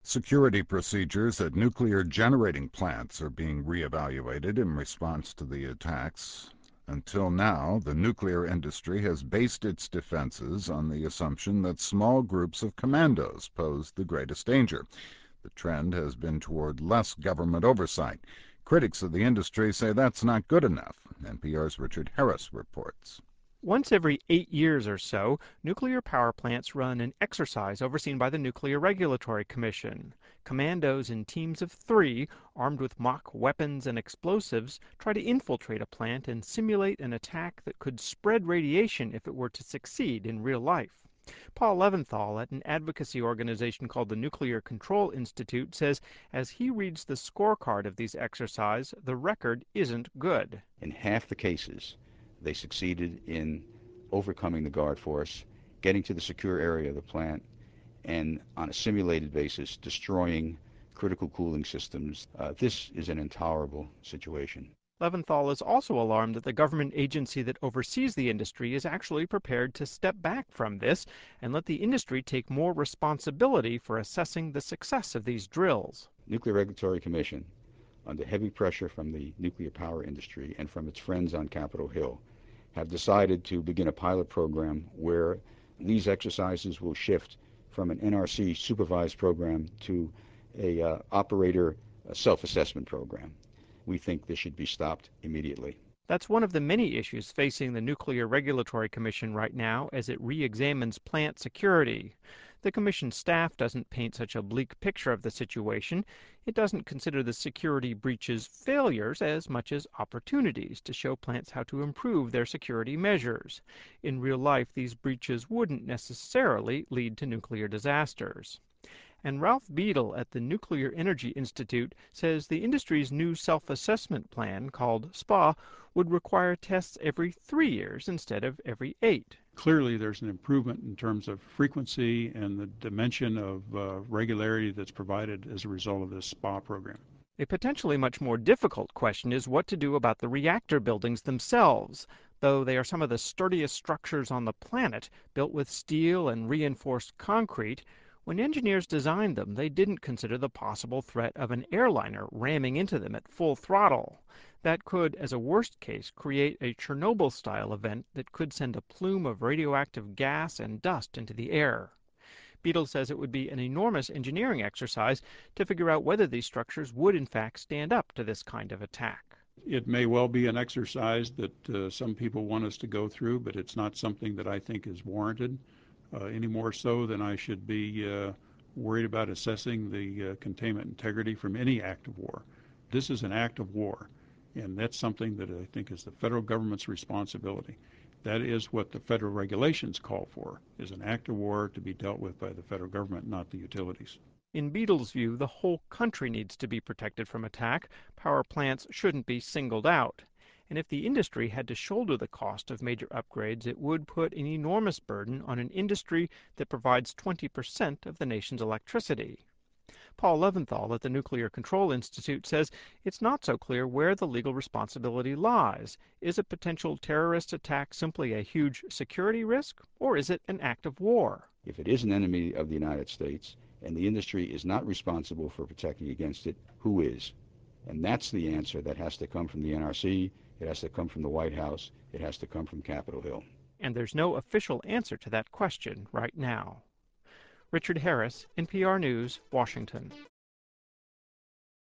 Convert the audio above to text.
Security procedures at nuclear generating plants are being reevaluated in response to the attacks. Until now, the nuclear industry has based its defenses on the assumption that small groups of commandos pose the greatest danger. The trend has been toward less government oversight. Critics of the industry say that's not good enough. NPR's Richard Harris reports. Once every 8 years or so, nuclear power plants run an exercise overseen by the Nuclear Regulatory Commission. Commandos in teams of 3, armed with mock weapons and explosives, try to infiltrate a plant and simulate an attack that could spread radiation if it were to succeed in real life. Paul Leventhal at an advocacy organization called the Nuclear Control Institute says as he reads the scorecard of these exercises, the record isn't good. In half the cases, they succeeded in overcoming the guard force, getting to the secure area of the plant, and on a simulated basis, destroying critical cooling systems. This is an intolerable situation. Leventhal is also alarmed that the government agency that oversees the industry is actually prepared to step back from this and let the industry take more responsibility for assessing the success of these drills. Nuclear Regulatory Commission, under heavy pressure from the nuclear power industry and from its friends on Capitol Hill, have decided to begin a pilot program where these exercises will shift from an NRC supervised program to a operator self-assessment program. We think this should be stopped immediately. That's one of the many issues facing the Nuclear Regulatory Commission right now as it re-examines plant security. The Commission staff doesn't paint such a bleak picture of the situation. It doesn't consider the security breaches failures as much as opportunities to show plants how to improve their security measures. In real life, these breaches wouldn't necessarily lead to nuclear disasters. And Ralph Beadle at the Nuclear Energy Institute says the industry's new self-assessment plan, called SPA, would require tests every 3 years instead of every 8. Clearly, there's an improvement in terms of frequency and the dimension of regularity that's provided as a result of this SPA program. A potentially much more difficult question is what to do about the reactor buildings themselves. Though they are some of the sturdiest structures on the planet, built with steel and reinforced concrete, when engineers designed them, they didn't consider the possible threat of an airliner ramming into them at full throttle. That could, as a worst case, create a Chernobyl-style event that could send a plume of radioactive gas and dust into the air. Beadle says it would be an enormous engineering exercise to figure out whether these structures would in fact stand up to this kind of attack. It may well be an exercise that some people want us to go through, but it's not something that I think is warranted. Any more so than I should be worried about assessing the containment integrity from any act of war. This is an act of war, and that's something that I think is the federal government's responsibility. That is what the federal regulations call for, is an act of war to be dealt with by the federal government, not the utilities. In Beadle's view, the whole country needs to be protected from attack. Power plants shouldn't be singled out. And if the industry had to shoulder the cost of major upgrades, it would put an enormous burden on an industry that provides 20% of the nation's electricity. Paul Leventhal at the Nuclear Control Institute says it's not so clear where the legal responsibility lies. Is a potential terrorist attack simply a huge security risk, or is it an act of war? If it is an enemy of the United States and the industry is not responsible for protecting against it, who is? And that's the answer that has to come from the NRC. It has to come from the White House. It has to come from Capitol Hill. And there's no official answer to that question right now. Richard Harris, NPR News, Washington.